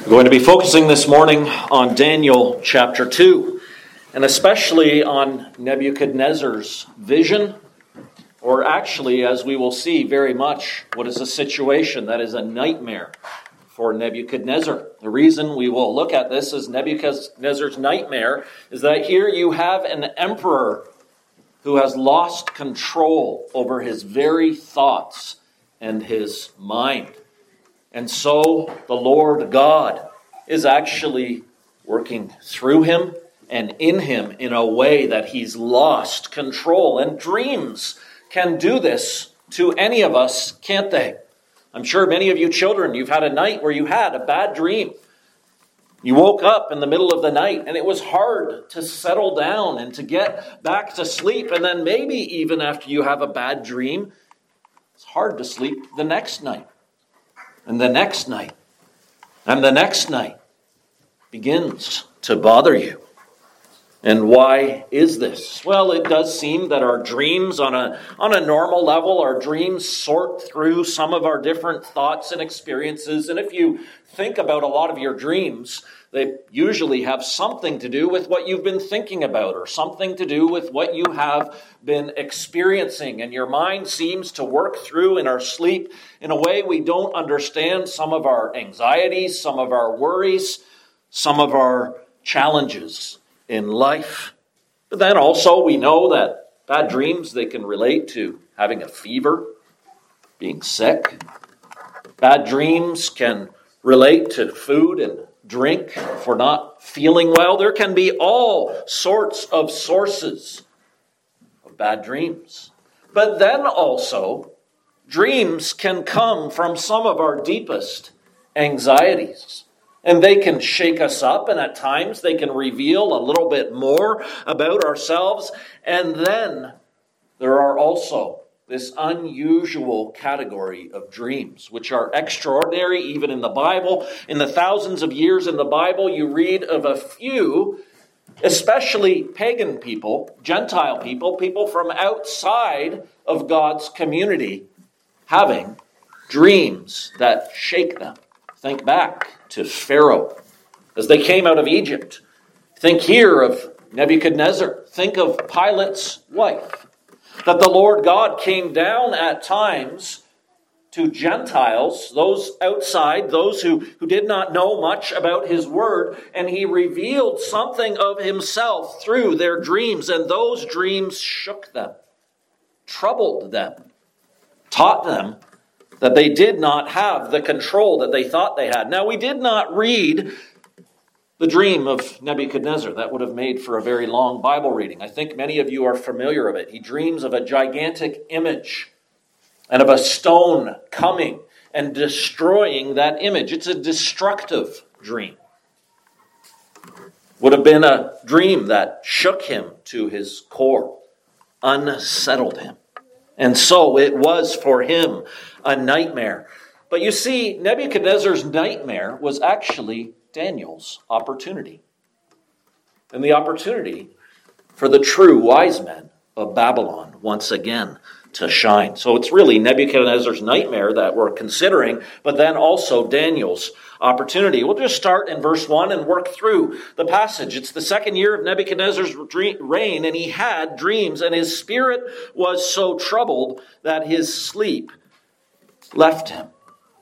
We're going to be focusing this morning on Daniel chapter 2, and especially on Nebuchadnezzar's vision, or actually, as we will see very much, what is a situation that is a nightmare for Nebuchadnezzar. The reason we will look at this as Nebuchadnezzar's nightmare is that here you have an emperor who has lost control over his very thoughts and his mind. And so the Lord God is actually working through him and in him in a way that he's lost control. And dreams can do this to any of us, can't they? I'm sure many of you children, you've had a night where you had a bad dream. You woke up in the middle of the night and it was hard to settle down and to get back to sleep. And then maybe even after you have a bad dream, it's hard to sleep the next night. And the next night, and the next night begins to bother you. And why is this? Well, it does seem that our dreams on a normal level, our dreams sort through some of our different thoughts and experiences. And if you think about a lot of your dreams, they usually have something to do with what you've been thinking about or something to do with what you have been experiencing. And your mind seems to work through in our sleep in a way we don't understand some of our anxieties, some of our worries, some of our challenges in life. But then also we know that bad dreams, they can relate to having a fever, being sick. Bad dreams can relate to food and drink for not feeling well. There can be all sorts of sources of bad dreams. But then also, dreams can come from some of our deepest anxieties. And they can shake us up, and at times they can reveal a little bit more about ourselves. And then there are also this unusual category of dreams, which are extraordinary even in the Bible. In the thousands of years in the Bible, you read of a few, especially pagan people, Gentile people, people from outside of God's community, having dreams that shake them. Think back to Pharaoh as they came out of Egypt. Think here of Nebuchadnezzar. Think of Pilate's wife. That the Lord God came down at times to Gentiles, those outside, those who did not know much about his word, and he revealed something of himself through their dreams, and those dreams shook them, troubled them, taught them that they did not have the control that they thought they had. Now, we did not read the dream of Nebuchadnezzar. That would have made for a very long Bible reading. I think many of you are familiar of it. He dreams of a gigantic image and of a stone coming and destroying that image. It's a destructive dream. Would have been a dream that shook him to his core, unsettled him. And so it was for him a nightmare. But you see, Nebuchadnezzar's nightmare was actually Daniel's opportunity. And the opportunity for the true wise men of Babylon once again to shine. So it's really Nebuchadnezzar's nightmare that we're considering, but then also Daniel's opportunity. We'll just start in verse 1 and work through the passage. It's the second year of Nebuchadnezzar's reign, and he had dreams, and his spirit was so troubled that his sleep left him.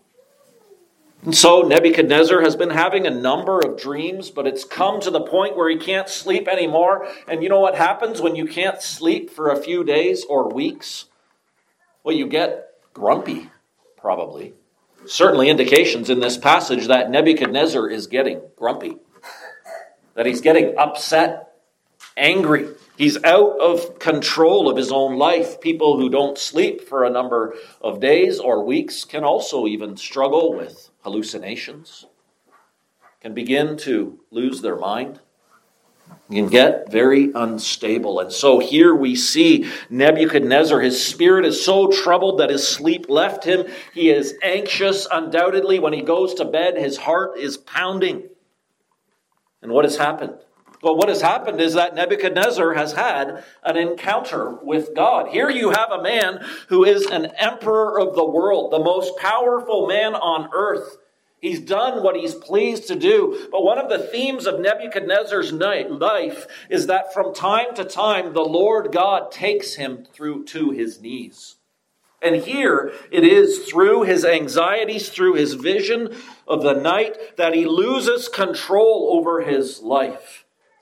And so Nebuchadnezzar has been having a number of dreams, but it's come to the point where he can't sleep anymore. And you know what happens when you can't sleep for a few days or weeks? Well, you get grumpy, probably. Certainly indications in this passage that Nebuchadnezzar is getting grumpy, that he's getting upset, angry. He's out of control of his own life. People who don't sleep for a number of days or weeks can also even struggle with hallucinations, can begin to lose their mind, can get very unstable. And so here we see Nebuchadnezzar. His spirit is so troubled that his sleep left him. He is anxious, undoubtedly. When he goes to bed, his heart is pounding. And what has happened? Well, what has happened is that Nebuchadnezzar has had an encounter with God. Here you have a man who is an emperor of the world, the most powerful man on earth. He's done what he's pleased to do. But one of the themes of Nebuchadnezzar's life is that from time to time, the Lord God takes him through to his knees. And here it is through his anxieties, through his vision of the night, that he loses control over his life.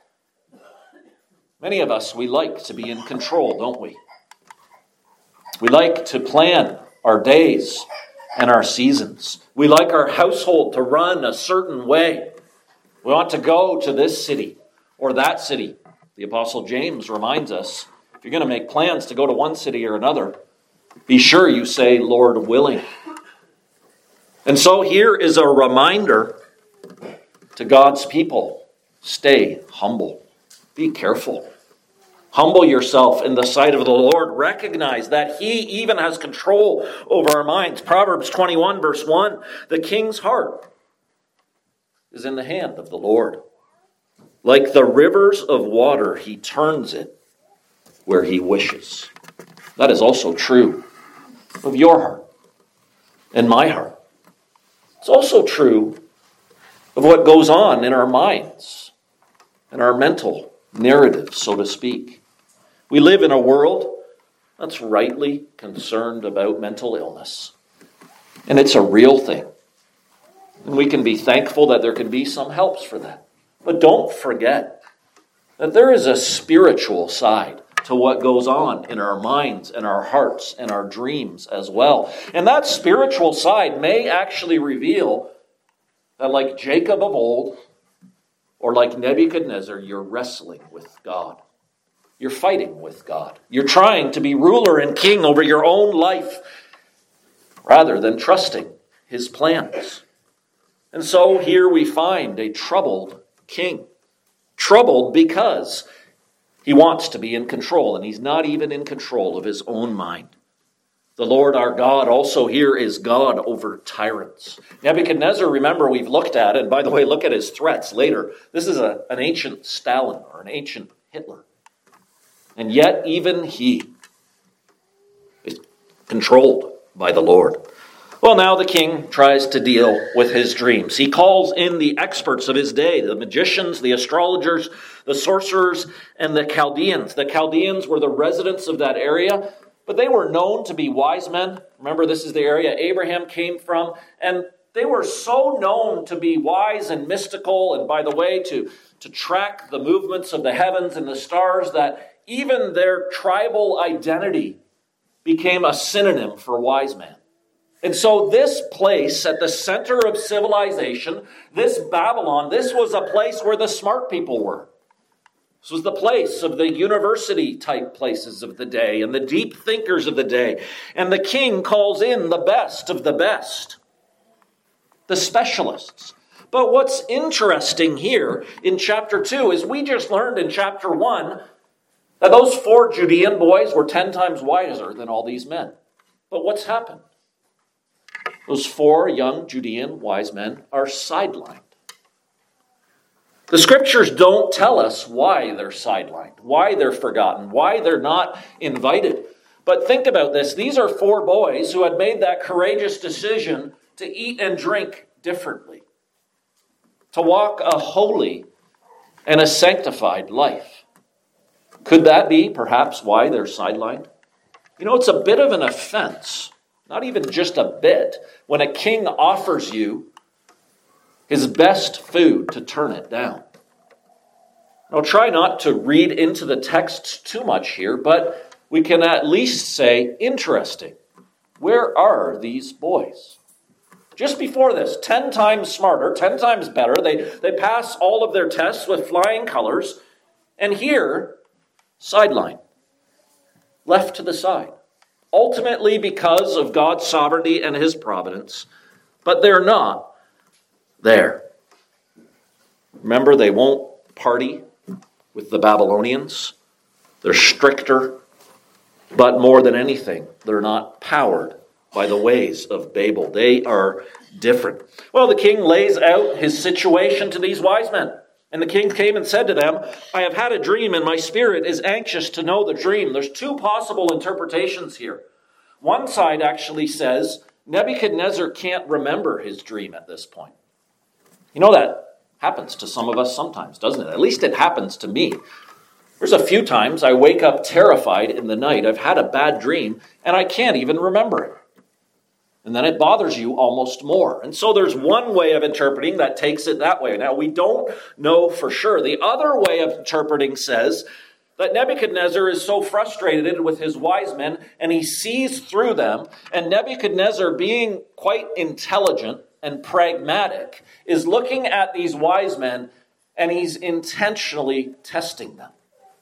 Many of us, we like to be in control, don't we? We like to plan our days and our seasons. We like our household to run a certain way. We want to go to this city or that city. The Apostle James reminds us, if you're going to make plans to go to one city or another, be sure you say, Lord willing. And so here is a reminder to God's people. Stay humble. Be careful. Humble yourself in the sight of the Lord. Recognize that he even has control over our minds. Proverbs 21 verse 1, the king's heart is in the hand of the Lord. Like the rivers of water, he turns it where he wishes. That is also true of your heart and my heart. It's also true of what goes on in our minds and our mental narrative, so to speak. We live in a world that's rightly concerned about mental illness. And it's a real thing. And we can be thankful that there can be some helps for that. But don't forget that there is a spiritual side to what goes on in our minds and our hearts and our dreams as well. And that spiritual side may actually reveal that, like Jacob of old, or like Nebuchadnezzar, you're wrestling with God. You're fighting with God. You're trying to be ruler and king over your own life rather than trusting his plans. And so here we find a troubled king. Troubled because he wants to be in control, and he's not even in control of his own mind. The Lord our God also here is God over tyrants. Nebuchadnezzar, remember, we've looked at, and by the way, look at his threats later. This is an ancient Stalin or an ancient Hitler. And yet even he is controlled by the Lord. Well, now the king tries to deal with his dreams. He calls in the experts of his day, the magicians, the astrologers, the sorcerers, and the Chaldeans. The Chaldeans were the residents of that area, but they were known to be wise men. Remember, this is the area Abraham came from, and they were so known to be wise and mystical, and by the way, to track the movements of the heavens and the stars, that even their tribal identity became a synonym for wise man. And so this place at the center of civilization, this Babylon, this was a place where the smart people were. This was the place of the university-type places of the day and the deep thinkers of the day. And the king calls in the best of the best, the specialists. But what's interesting here in chapter 2 is we just learned in chapter 1 that those 4 Judean boys were 10 times wiser than all these men. But what's happened? Those 4 young Judean wise men are sidelined. The scriptures don't tell us why they're sidelined, why they're forgotten, why they're not invited. But think about this. These are 4 boys who had made that courageous decision to eat and drink differently, to walk a holy and a sanctified life. Could that be perhaps why they're sidelined? You know, it's a bit of an offense, not even just a bit, when a king offers you his best food to turn it down. I'll try not to read into the text too much here, but we can at least say, interesting. Where are these boys? Just before this, 10 times smarter, 10 times better. They pass all of their tests with flying colors. And here, sideline, left to the side. Ultimately because of God's sovereignty and his providence. But they're not there. Remember, they won't party with the Babylonians. They're stricter. But more than anything, they're not powered by the ways of Babel. They are different. Well, the king lays out his situation to these wise men. And the king came and said to them, I have had a dream, and my spirit is anxious to know the dream. There's 2 possible interpretations here. One side actually says Nebuchadnezzar can't remember his dream at this point. You know that happens to some of us sometimes, doesn't it? At least it happens to me. There's a few times I wake up terrified in the night. I've had a bad dream, and I can't even remember it. And then it bothers you almost more. And so there's one way of interpreting that takes it that way. Now, we don't know for sure. The other way of interpreting says that Nebuchadnezzar is so frustrated with his wise men, and he sees through them, and Nebuchadnezzar, being quite intelligent and pragmatic, is looking at these wise men, and he's intentionally testing them.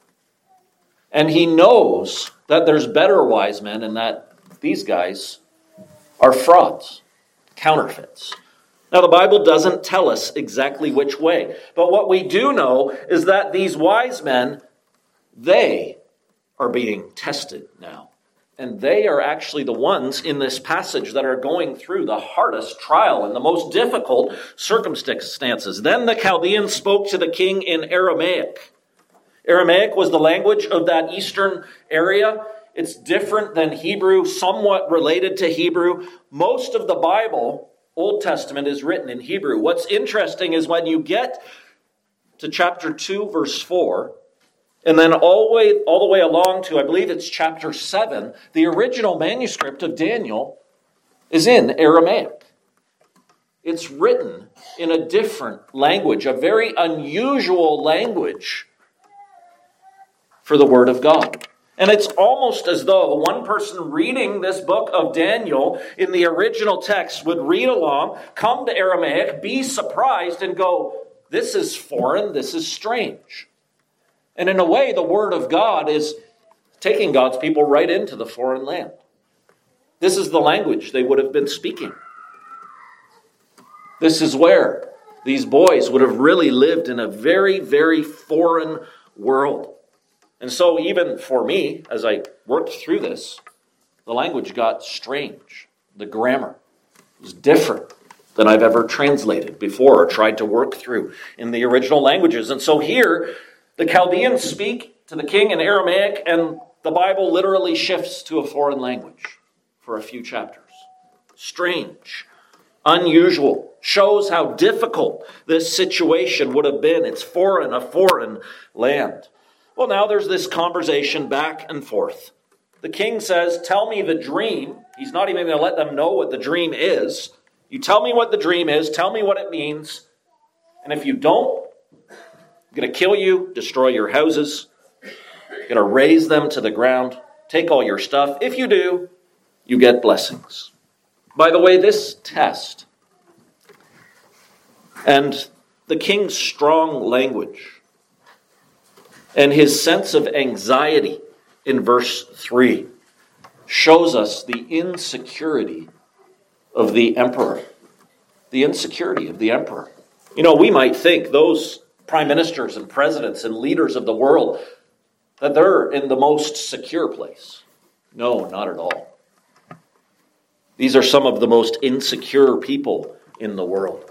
And he knows that there's better wise men and that these guys are frauds, counterfeits. Now, the Bible doesn't tell us exactly which way, but what we do know is that these wise men, they are being tested now. And they are actually the ones in this passage that are going through the hardest trial and the most difficult circumstances. Then the Chaldeans spoke to the king in Aramaic. Aramaic was the language of that eastern area. It's different than Hebrew, somewhat related to Hebrew. Most of the Bible, Old Testament, is written in Hebrew. What's interesting is when you get to chapter 2, verse 4, and then all the way along to, I believe it's chapter 7, the original manuscript of Daniel is in Aramaic. It's written in a different language, a very unusual language for the Word of God. And it's almost as though one person reading this book of Daniel in the original text would read along, come to Aramaic, be surprised, and go, this is foreign, this is strange. And in a way, the Word of God is taking God's people right into the foreign land. This is the language they would have been speaking. This is where these boys would have really lived in a very, very foreign world. And so even for me, as I worked through this, the language got strange. The grammar was different than I've ever translated before or tried to work through in the original languages. And so here, the Chaldeans speak to the king in Aramaic, and the Bible literally shifts to a foreign language for a few chapters. Strange, unusual, shows how difficult this situation would have been. It's foreign, a foreign land. Well, now there's this conversation back and forth. The king says, tell me the dream. He's not even going to let them know what the dream is. You tell me what the dream is. Tell me what it means. And if you don't, I'm going to kill you, destroy your houses. I'm going to raze them to the ground, take all your stuff. If you do, you get blessings. By the way, this test and the king's strong language and his sense of anxiety in verse 3 shows us the insecurity of the emperor. The insecurity of the emperor. You know, we might think those prime ministers and presidents and leaders of the world, that they're in the most secure place. No, not at all. These are some of the most insecure people in the world.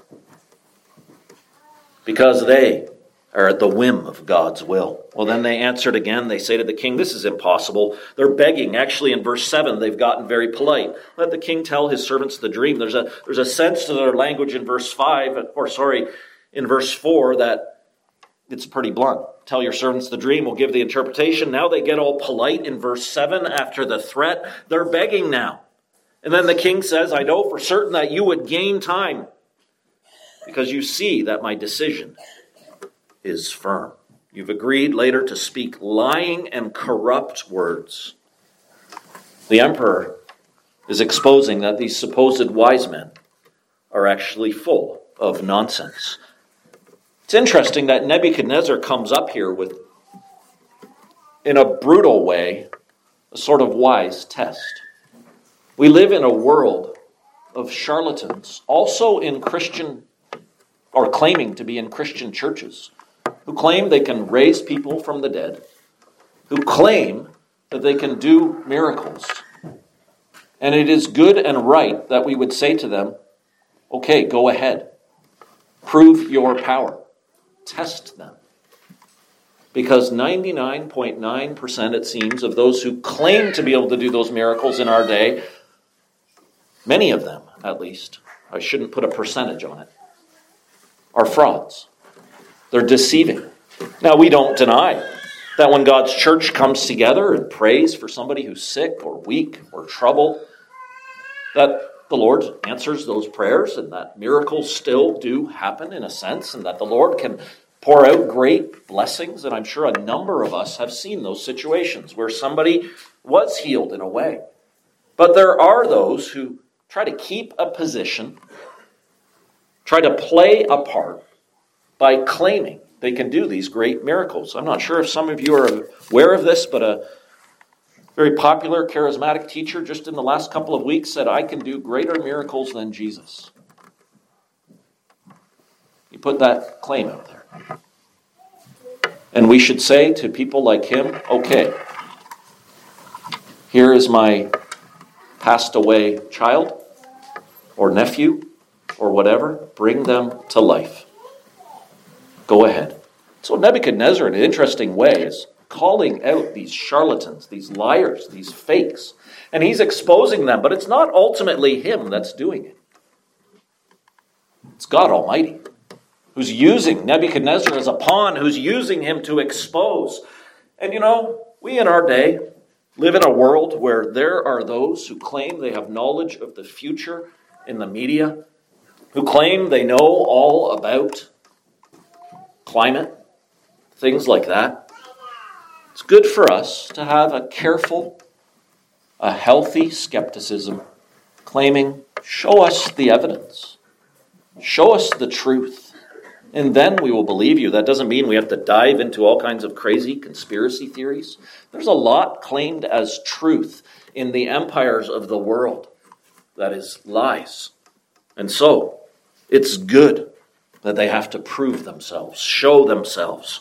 Because they are at the whim of God's will. Well, then they answered again. They say to the king, this is impossible. They're begging. Actually, in verse 7, they've gotten very polite. Let the king tell his servants the dream. There's a sense to their language in verse 4 that it's pretty blunt. Tell your servants the dream. We'll give the interpretation. Now they get all polite in verse 7 after the threat. They're begging now. And then the king says, I know for certain that you would gain time because you see that my decision is firm. You've agreed later to speak lying and corrupt words. The emperor is exposing that these supposed wise men are actually full of nonsense. It's interesting that Nebuchadnezzar comes up here with, in a brutal way, a sort of wise test. We live in a world of charlatans, also in Christian, or claiming to be in Christian churches, who claim they can raise people from the dead, who claim that they can do miracles. And it is good and right that we would say to them, okay, go ahead. Prove your power. Test them. Because 99.9%, it seems, of those who claim to be able to do those miracles in our day many of them at least, I shouldn't put a percentage on it, are frauds. They're deceiving. Now, we don't deny that when God's church comes together and prays for somebody who's sick or weak or troubled, that the Lord answers those prayers and that miracles still do happen in a sense, and that the Lord can pour out great blessings. And I'm sure a number of us have seen those situations where somebody was healed in a way. But there are those who try to keep a position, try to play a part by claiming they can do these great miracles. I'm not sure if some of you are aware of this, but a very popular charismatic teacher just in the last couple of weeks said, I can do greater miracles than Jesus. He put that claim out there. And we should say to people like him, okay, here is my passed away child or nephew or whatever, bring them to life. Go ahead. So Nebuchadnezzar, in an interesting way, is calling out these charlatans, these liars, these fakes, and he's exposing them, but it's not ultimately him that's doing it. It's God Almighty, who's using Nebuchadnezzar as a pawn, who's using him to expose. And we in our day live in a world where there are those who claim they have knowledge of the future in the media, who claim they know all about climate, things like that. It's good for us to have a careful, a healthy skepticism, claiming, show us the evidence, show us the truth, and then we will believe you. That doesn't mean we have to dive into all kinds of crazy conspiracy theories. There's a lot claimed as truth in the empires of the world that is lies. And so, it's good that they have to prove themselves, show themselves.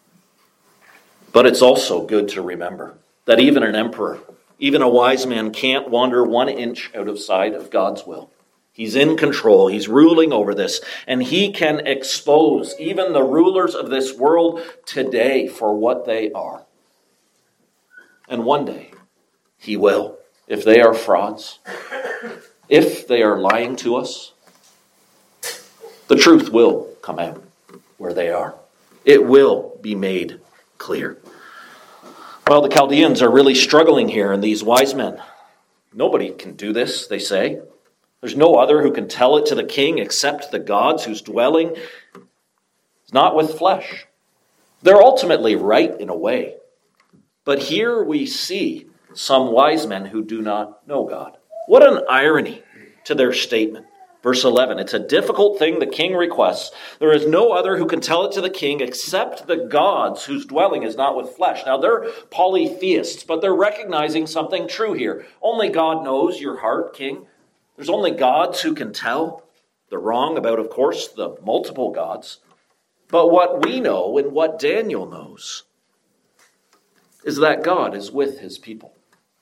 But it's also good to remember that even an emperor, even a wise man can't wander 1 inch out of sight of God's will. He's in control. He's ruling over this. And he can expose even the rulers of this world today for what they are. And one day, he will. If they are frauds, if they are lying to us, the truth will come out where they are. It will be made clear. Well, the Chaldeans are really struggling here, and these wise men. Nobody can do this, they say. There's no other who can tell it to the king except the gods whose dwelling is not with flesh. They're ultimately right in a way. But here we see some wise men who do not know God. What an irony to their statement. Verse 11, it's a difficult thing the king requests. There is no other who can tell it to the king except the gods whose dwelling is not with flesh. Now, they're polytheists, but they're recognizing something true here. Only God knows your heart, king. There's only gods who can tell. They're wrong about, of course, the multiple gods. But what we know and what Daniel knows is that God is with his people.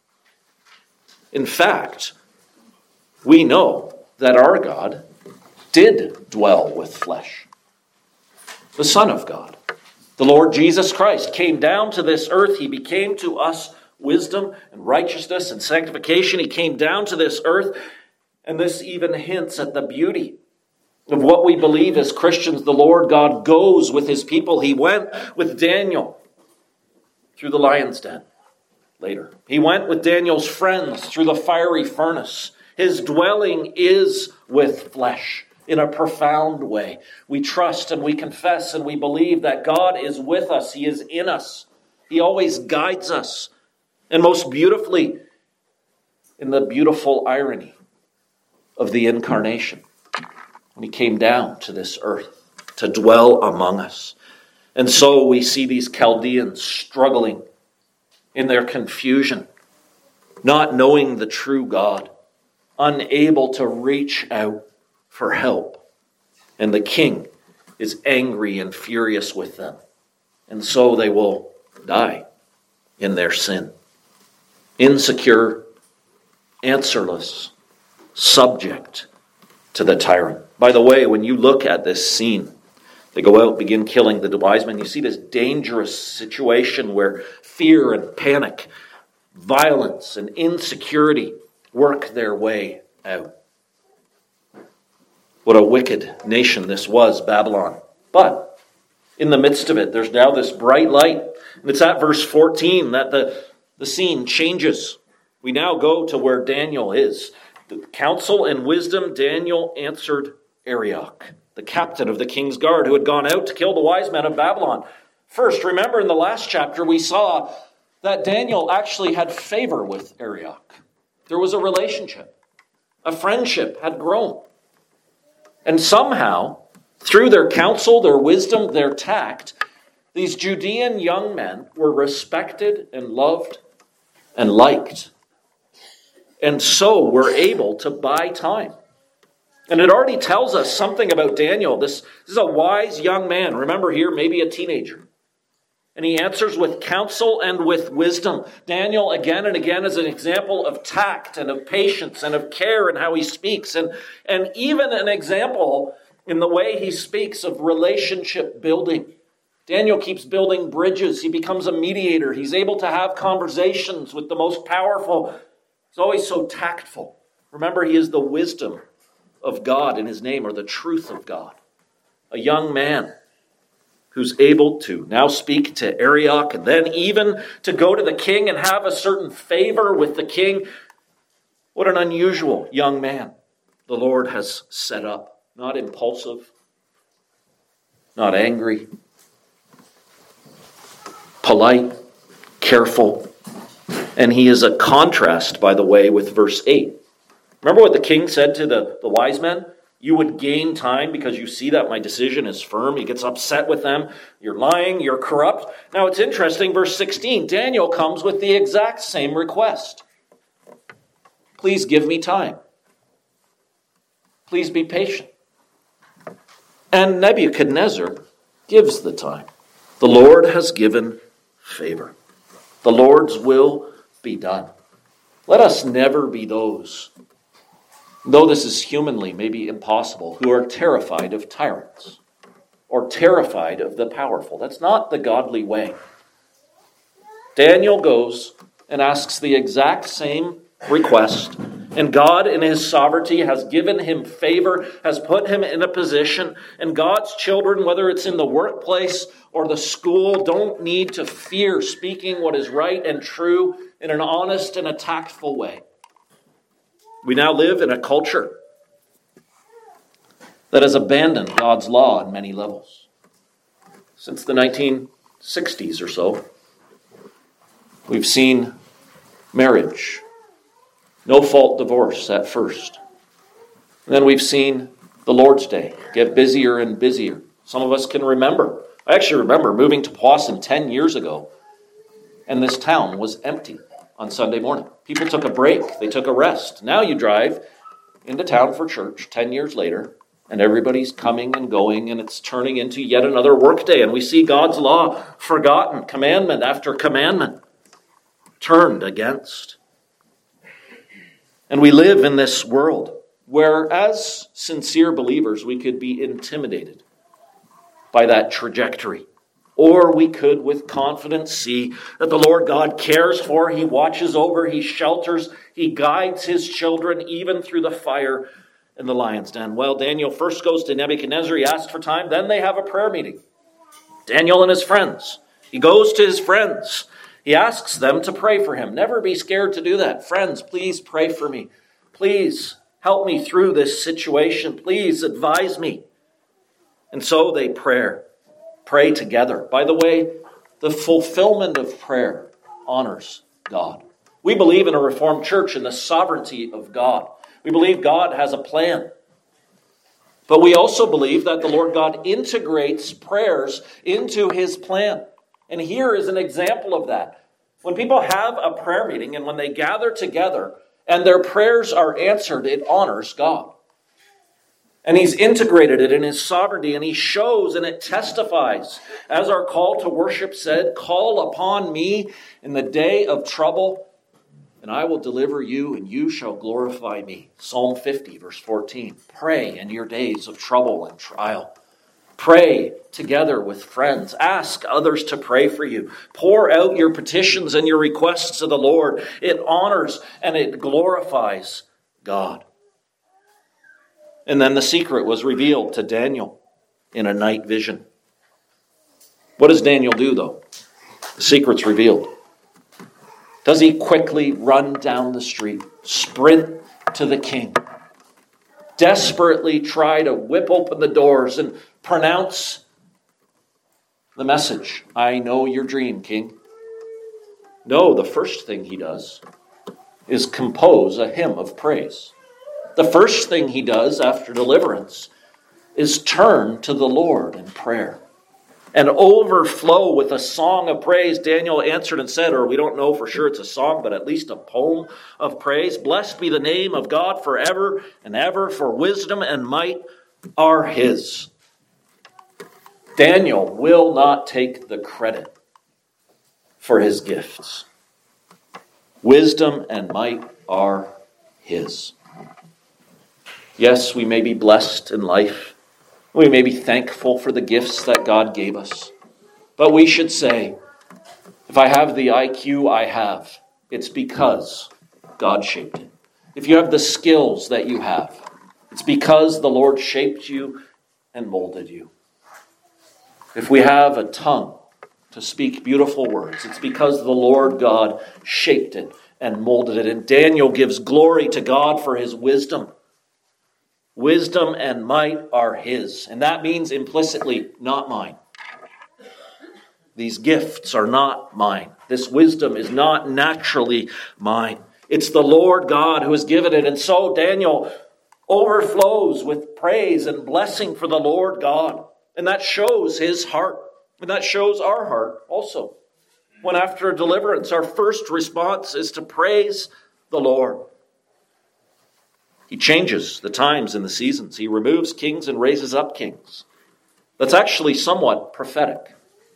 In fact, we know that our God did dwell with flesh. The Son of God, the Lord Jesus Christ, came down to this earth. He became to us wisdom and righteousness and sanctification. He came down to this earth, and this even hints at the beauty of what we believe as Christians. The Lord God goes with his people. He went with Daniel through the lion's den later. He went with Daniel's friends through the fiery furnace. His dwelling is with flesh in a profound way. We trust and we confess and we believe that God is with us. He is in us. He always guides us. And most beautifully, in the beautiful irony of the incarnation, when he came down to this earth to dwell among us. And so we see these Chaldeans struggling in their confusion, not knowing the true God, unable to reach out for help. And the king is angry and furious with them. And so they will die in their sin. Insecure, answerless, subject to the tyrant. By the way, when you look at this scene, they go out, begin killing the wise men. You see this dangerous situation where fear and panic, violence and insecurity work their way out. What a wicked nation this was, Babylon. But in the midst of it, there's now this bright light. And it's at verse 14 that the scene changes. We now go to where Daniel is. The counsel and wisdom, Daniel answered Arioch, the captain of the king's guard, who had gone out to kill the wise men of Babylon. First, remember in the last chapter we saw that Daniel actually had favor with Arioch. There was a relationship. A friendship had grown. And somehow, through their counsel, their wisdom, their tact, these Judean young men were respected and loved and liked. And so were able to buy time. And it already tells us something about Daniel. This is a wise young man. Remember here, maybe a teenager. And he answers with counsel and with wisdom. Daniel, again and again, is an example of tact and of patience and of care in how he speaks. And even an example in the way he speaks of relationship building. Daniel keeps building bridges. He becomes a mediator. He's able to have conversations with the most powerful. He's always so tactful. Remember, he is the wisdom of God in his name, or the truth of God. A young man who's able to now speak to Arioch, and then even to go to the king and have a certain favor with the king. What an unusual young man the Lord has set up. Not impulsive, not angry, polite, careful. And he is a contrast, by the way, with verse 8. Remember what the king said to the wise men? You would gain time because you see that my decision is firm. He gets upset with them. You're lying. You're corrupt. Now it's interesting. Verse 16, Daniel comes with the exact same request. Please give me time. Please be patient. And Nebuchadnezzar gives the time. The Lord has given favor. The Lord's will be done. Let us never be those, though this is humanly maybe impossible, who are terrified of tyrants or terrified of the powerful. That's not the godly way. Daniel goes and asks the exact same request, and God in his sovereignty has given him favor, has put him in a position, and God's children, whether it's in the workplace or the school, don't need to fear speaking what is right and true in an honest and a tactful way. We now live in a culture that has abandoned God's law on many levels. Since the 1960s or so, we've seen marriage, no-fault divorce at first. And then we've seen the Lord's Day get busier and busier. Some of us can remember. I actually remember moving to Powassan 10 years ago, and this town was empty on Sunday morning. People took a break. They took a rest. Now you drive into town for church 10 years later, and everybody's coming and going, and it's turning into yet another workday. And we see God's law forgotten, commandment after commandment turned against. And we live in this world where, as sincere believers, we could be intimidated by that trajectory. Or we could with confidence see that the Lord God cares for, He watches over, He shelters, He guides His children even through the fire and the lion's den. Well, Daniel first goes to Nebuchadnezzar. He asks for time. Then they have a prayer meeting. Daniel and his friends. He goes to his friends. He asks them to pray for him. Never be scared to do that. Friends, please pray for me. Please help me through this situation. Please advise me. And so they pray together. By the way, the fulfillment of prayer honors God. We believe in a Reformed church in the sovereignty of God. We believe God has a plan. But we also believe that the Lord God integrates prayers into His plan. And here is an example of that. When people have a prayer meeting and when they gather together and their prayers are answered, it honors God. And He's integrated it in His sovereignty, and He shows and it testifies. As our call to worship said, call upon me in the day of trouble, and I will deliver you, and you shall glorify me. Psalm 50, verse 14. Pray in your days of trouble and trial. Pray together with friends. Ask others to pray for you. Pour out your petitions and your requests to the Lord. It honors and it glorifies God. And then the secret was revealed to Daniel in a night vision. What does Daniel do, though? The secret's revealed. Does he quickly run down the street, sprint to the king, desperately try to whip open the doors and pronounce the message? I know your dream, king. No, the first thing he does is compose a hymn of praise. The first thing he does after deliverance is turn to the Lord in prayer and overflow with a song of praise. Daniel answered and said, or we don't know for sure it's a song, but at least a poem of praise. Blessed be the name of God forever and ever, for wisdom and might are his. Daniel will not take the credit for his gifts. Wisdom and might are his. Yes, we may be blessed in life. We may be thankful for the gifts that God gave us. But we should say, if I have the IQ I have, it's because God shaped it. If you have the skills that you have, it's because the Lord shaped you and molded you. If we have a tongue to speak beautiful words, it's because the Lord God shaped it and molded it. And Daniel gives glory to God for his wisdom. Wisdom and might are his. And that means implicitly, not mine. These gifts are not mine. This wisdom is not naturally mine. It's the Lord God who has given it. And so Daniel overflows with praise and blessing for the Lord God. And that shows his heart. And that shows our heart also. When after deliverance, our first response is to praise the Lord. He changes the times and the seasons. He removes kings and raises up kings. That's actually somewhat prophetic.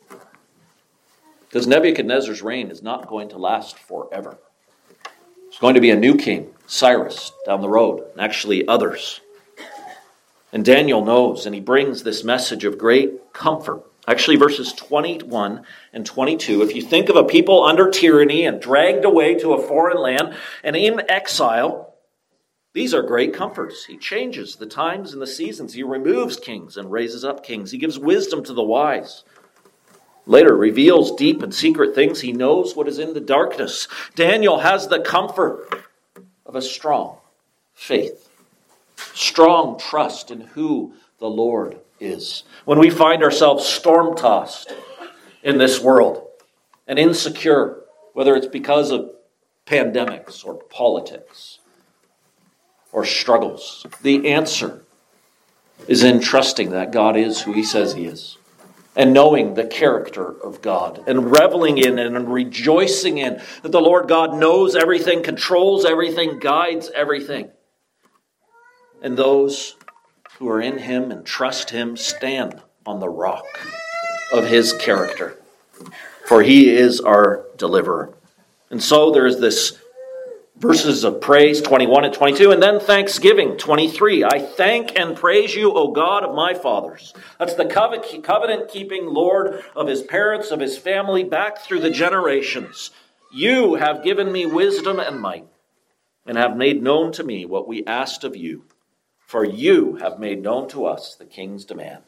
Because Nebuchadnezzar's reign is not going to last forever. There's going to be a new king, Cyrus, down the road, and actually others. And Daniel knows, and he brings this message of great comfort. Actually, verses 21 and 22, if you think of a people under tyranny and dragged away to a foreign land and in exile, these are great comforts. He changes the times and the seasons. He removes kings and raises up kings. He gives wisdom to the wise. Later, reveals deep and secret things. He knows what is in the darkness. Daniel has the comfort of a strong faith, strong trust in who the Lord is. When we find ourselves storm-tossed in this world and insecure, whether it's because of pandemics or politics or struggles, the answer is in trusting that God is who he says he is, and knowing the character of God, and reveling in and rejoicing in that the Lord God knows everything, controls everything, guides everything. And those who are in him and trust him stand on the rock of his character, for he is our deliverer. And so there's this verses of praise, 21 and 22, and then thanksgiving, 23. I thank and praise you, O God of my fathers. That's the covenant-keeping Lord of his parents, of his family, back through the generations. You have given me wisdom and might, and have made known to me what we asked of you. For you have made known to us the king's demand.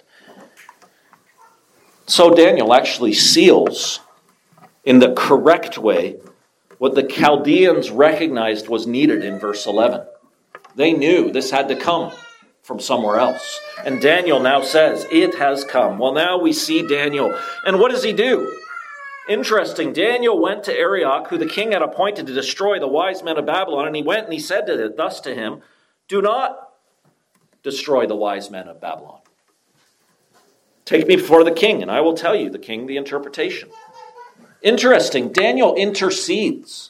So Daniel actually seals in the correct way what the Chaldeans recognized was needed in verse 11. They knew this had to come from somewhere else. And Daniel now says, it has come. Well, now we see Daniel. And what does he do? Interesting. Daniel went to Arioch, who the king had appointed to destroy the wise men of Babylon. And he went and he said thus to him, do not destroy the wise men of Babylon. Take me before the king, and I will tell you, the king, the interpretation. Interesting, Daniel intercedes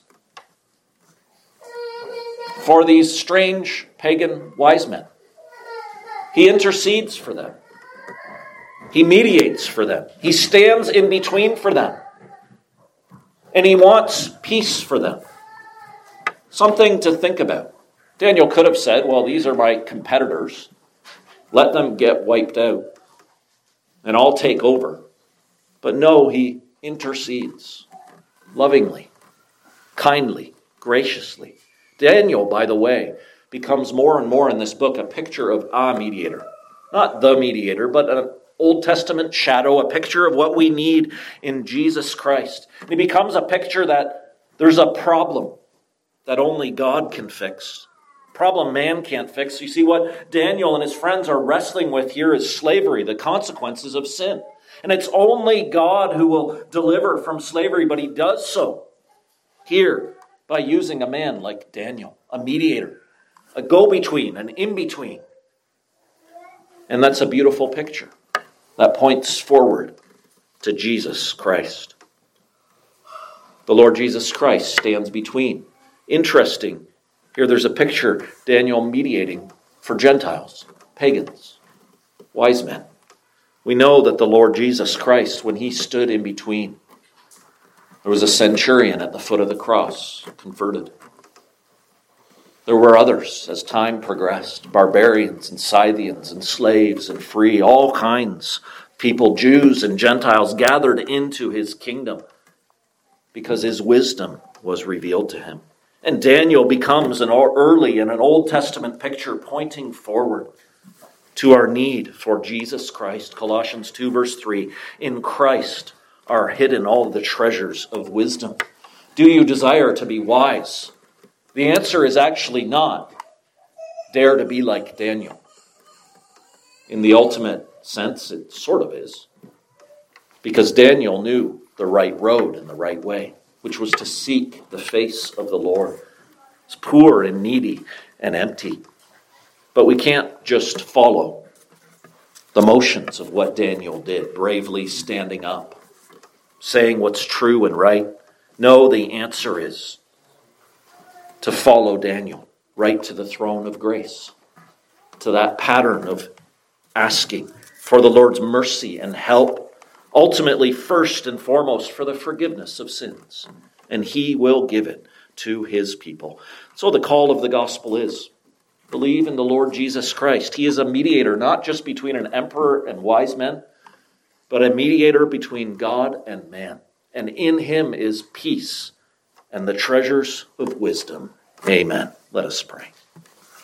for these strange pagan wise men. He intercedes for them. He mediates for them. He stands in between for them. And he wants peace for them. Something to think about. Daniel could have said, well, these are my competitors. Let them get wiped out, and I'll take over. But no, he intercedes lovingly, kindly, graciously. Daniel, by the way, becomes more and more in this book a picture of a mediator. Not the mediator, but an Old Testament shadow, a picture of what we need in Jesus Christ. It becomes a picture that there's a problem that only God can fix. Problem man can't fix. You see, what Daniel and his friends are wrestling with here is slavery, the consequences of sin. And it's only God who will deliver from slavery, but he does so here by using a man like Daniel, a mediator, a go-between, an in-between. And that's a beautiful picture that points forward to Jesus Christ. The Lord Jesus Christ stands between. Interesting. Here there's a picture, Daniel mediating for Gentiles, pagans, wise men. We know that the Lord Jesus Christ, when he stood in between, there was a centurion at the foot of the cross, converted. There were others as time progressed, barbarians and Scythians and slaves and free, all kinds of people, Jews and Gentiles, gathered into his kingdom because his wisdom was revealed to him. And Daniel becomes an early and an Old Testament picture pointing forward to our need for Jesus Christ. Colossians 2 verse 3, in Christ are hidden all the treasures of wisdom. Do you desire to be wise? The answer is actually not dare to be like Daniel. In the ultimate sense, it sort of is. Because Daniel knew the right road and the right way, which was to seek the face of the Lord. It's poor and needy and empty. But we can't just follow the motions of what Daniel did, bravely standing up, saying what's true and right. No, the answer is to follow Daniel right to the throne of grace, to that pattern of asking for the Lord's mercy and help, ultimately first and foremost for the forgiveness of sins. And he will give it to his people. So the call of the gospel is, believe in the Lord Jesus Christ. He is a mediator, not just between an emperor and wise men, but a mediator between God and man. And in him is peace and the treasures of wisdom. Amen. Let us pray.